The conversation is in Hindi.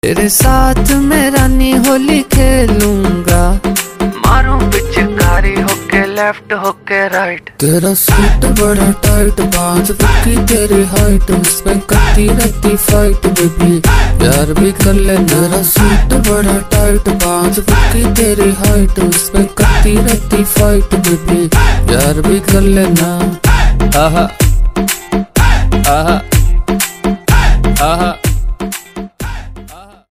तेरे साथ मैं रानी होली खेलूंगा, मारूं पिचकारी होके लेफ्ट होके राइट। तेरा सूट बड़ा टाइट, 5 फुट की तेरी हाइट, उसमें करती रहती फाइट बेबी, प्यार भी कर ले। तेरा सूट बड़ा टाइट, 5 फुट की तेरी हाइट, उसमें करती रहती फाइट बेबी, प्यार भी कर लेना। आहा आहा आहा